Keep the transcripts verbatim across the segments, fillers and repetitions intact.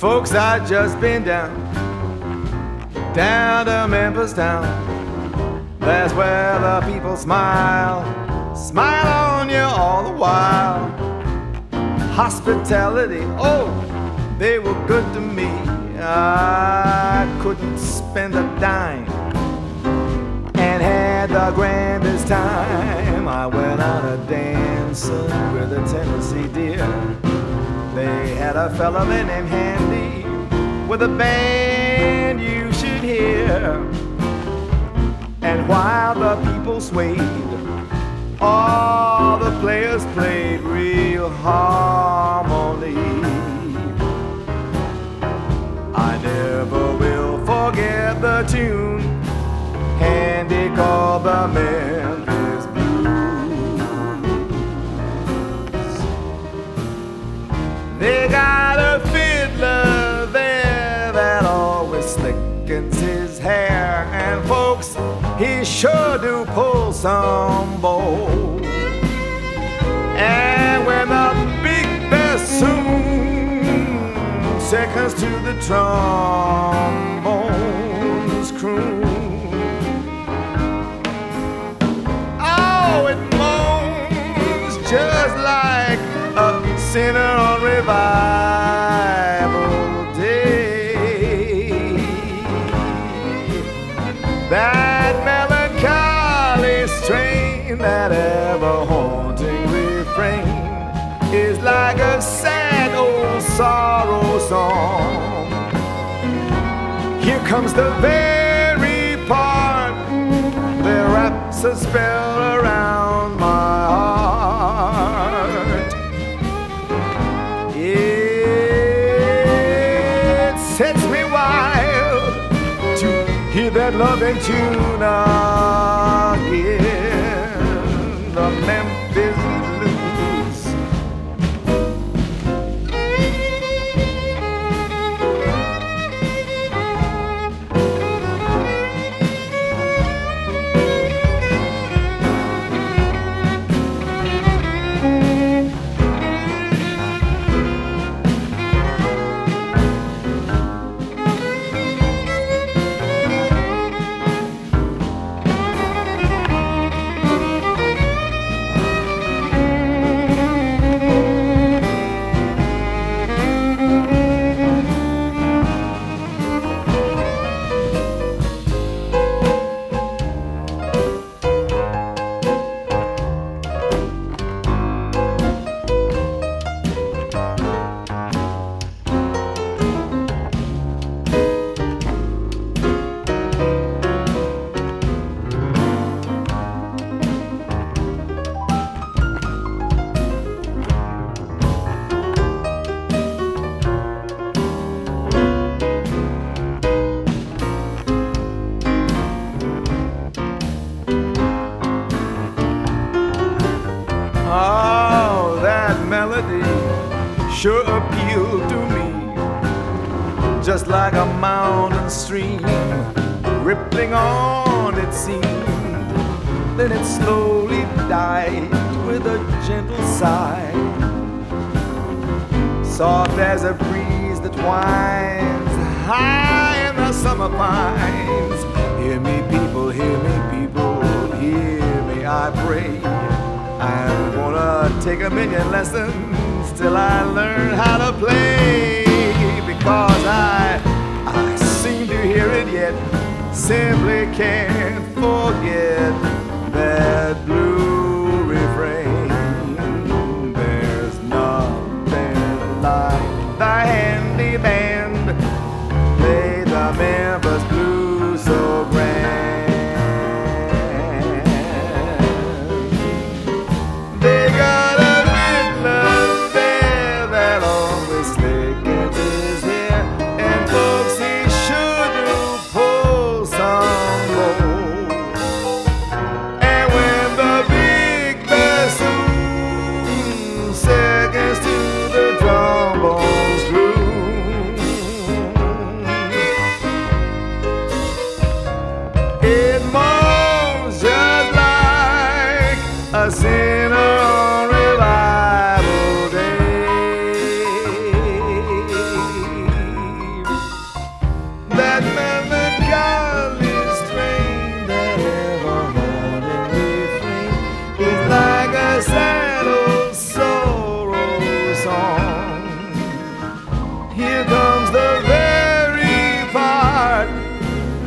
Folks, I just been down, down to Memphis town. That's where the people smile, smile on you all the while. Hospitality, oh, they were good to me. I couldn't spend a dime and had the grandest time. I went out a dancing with a Tennessee deer. They had a fella named Handy with a band you should hear. And while the people swayed, all the players played real harmony. I never will forget the tune Handy called the Memphis Blues. They got a fiddler there that always slickens his hair, and folks, he sure do pull some bow. And when the big bassoon seconds to the trombones croon, oh, it moans just like a sinner on revival day. That melancholy strain, that ever-haunting refrain, is like a sad old sorrow song. Here comes the very part that wraps a spell around my heart. It sets me wild to hear that loving tune again, the Memphis Blues. Oh, that melody sure appealed to me, just like a mountain stream rippling on, it seemed. Then it slowly died with a gentle sigh, soft as a breeze that winds high in the summer pines. Hear me, people, hear me, people, hear me, I pray. I'm gonna take a million lessons till I learn how to play, because I, I seem to hear it yet, simply can't forget that blue refrain. There's nothing like the Handy band, play the Memphis Blues so grand. A sinner on revival day.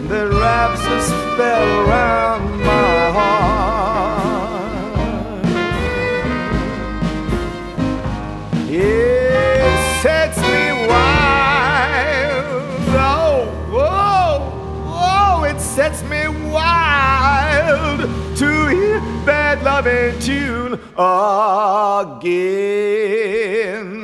that wraps a spell around my heart. It sets me wild. Oh, oh, oh, it sets me wild to hear that loving tune again.